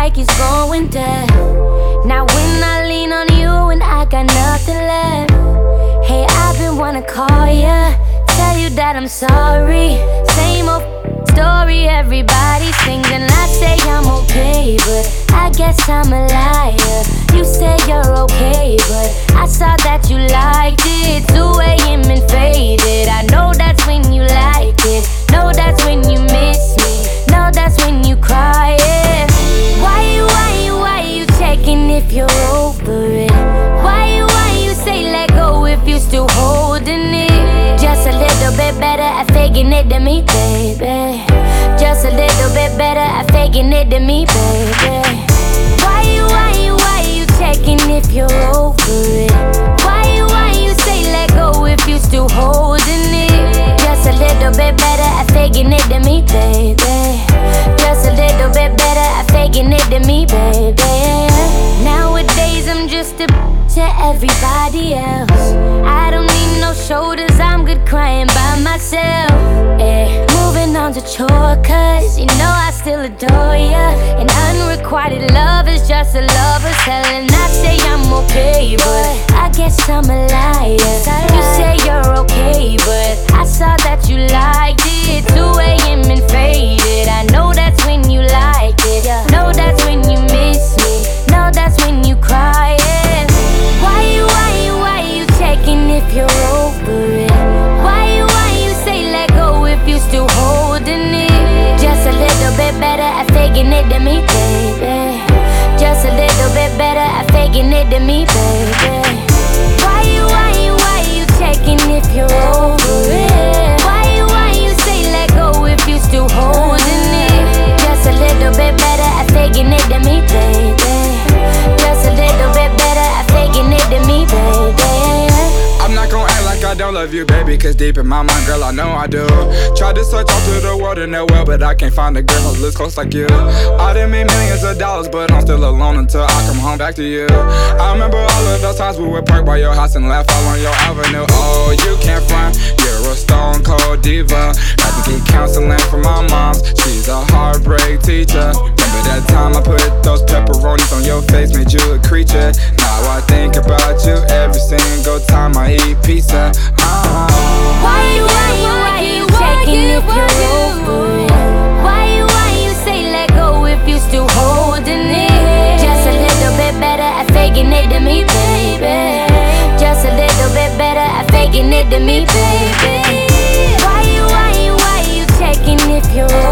like it's going down. Now when I lean on you and I got nothing left, hey, I've been wanna call ya, tell you that I'm sorry. Same old story, everybody sings and I say I'm okay, but I guess I'm a liar. You say you're okay, but I saw that you liked it. 2 AM and faded. I know that's when you like it. Know that's when you miss me. Know that's when you cry. Yeah. Why you checking if you're over it? Why you say let go if you still holding it? Just a little bit better at faking it than me, baby. Just a little bit better at faking it than me, baby. Why you checking if you're over it? Why you say let go if you still holding it? Just a little bit better at faking it than me, baby. Just a little bit better at faking it than me, baby. Nowadays I'm just a to everybody else. I don't need no shoulders, I'm good crying by myself. Yeah. Moving on to chore, cause you know I still adore ya. And unrequited love is just a lover's hell. And I say I'm okay, but I guess I'm a liar. You say you're okay, but I saw that you liked it. 2 AM and faded. I know that's when you like it. Know that's when you miss me. Know that's when you cry. Yeah. Why you checking if you're over it? Why you say let go if you still holding it? Just a little bit better at faking it than me, baby. Just a little bit better at faking it than me, baby. Why you checking if you're over it? Why you say let go if you still holding it? Just a little bit better at faking it than me, baby. Just a little bit better at faking it than me, baby. I'm not gon' act like I don't love you, baby, cause deep in my mind, girl, I know I do. Tried to search all through the world in that well, but I can't find a girl who looks close like you. I done made millions of dollars, but I'm still alone until I come home back to you. I remember all of those times we would park by your house and laugh all on your avenue. Oh, you can't front, you're a stone cold diva. Had to get counseling from my mom's, she's a heartbreak teacher. Remember that time I put those pepperonis on your face, made you a creature. Now I think about you every single time I eat pizza. Why you checking if you're over it? Why you say let go if you still holding it? Just a little bit better at faking it than me, baby. Just a little bit better at faking it than me, baby. Why you checking if you're